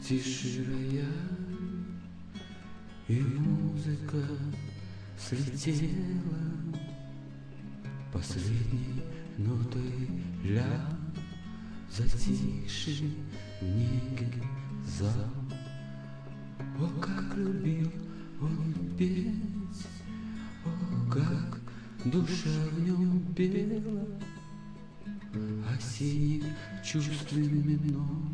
Стиши рояль, и музыка слетела последней нотой ля, затихший в неге зал. О, как любил он петь, о, как душа в нем пела, осенних чувствами мной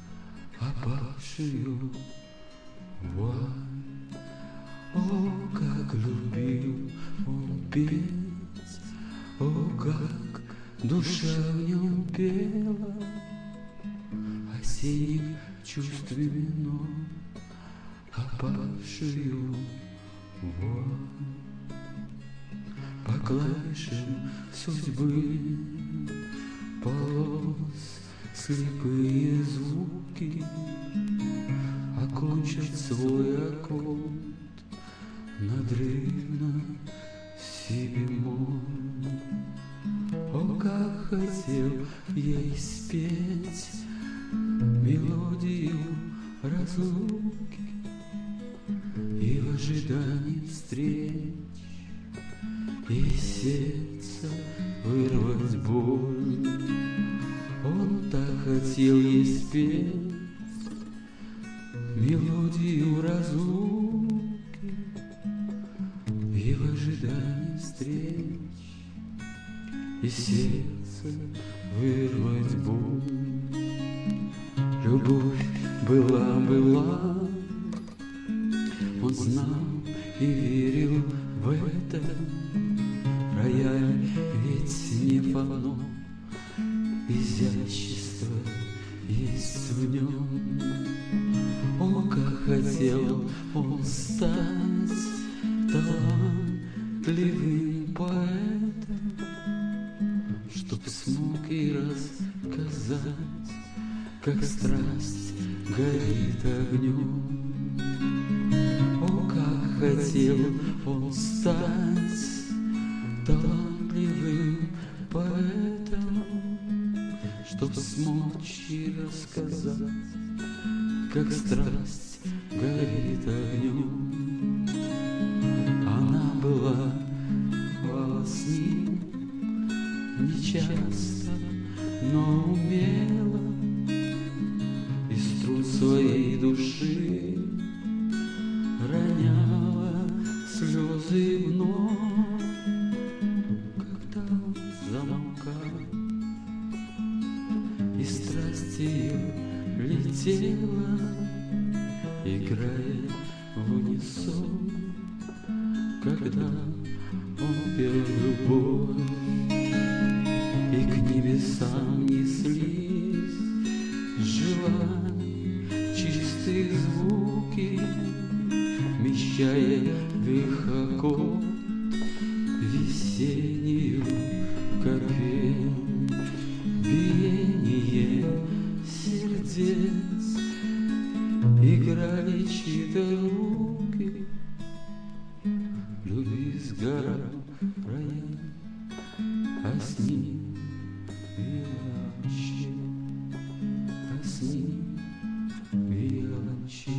опавшую вуаль. О, как любил он петь, о, как душа в нем пела, осенних чувствами мной опавшую вуаль. По клавишам судьбы полос слепые звуки окончат свой аккорд надрывно си бемоль. О, как хотел ей спеть мелодию разлуки и в ожидании встреч из сердца вырвать боль. Он так хотел ей спеть мелодию разлуки и в ожидании встреч из сердца вырвать боль. Любовь была, он знал и верил в это. Рояль ведь не фано, изящество есть в нем. О, как хотел он стать талантливым поэтом, чтоб смог и рассказать, как страсть горит огнем. О, как хотел он стать талантливым поэтом, чтоб смочь и рассказать, как страсть горит огнем. Она была с ним нечасто, но умела из струн своей души роняла слезы вновь, когда он замолкал, и страсть ее летела, играя в унисон, когда он пел любовь, и к небесам неслись желаний чистые звуки, вмещая в их аккорд весеннюю капель. Биение сердец играли чьи-то руки, любви сгорал рояль, а с ним виолончель, а с ним виолончель.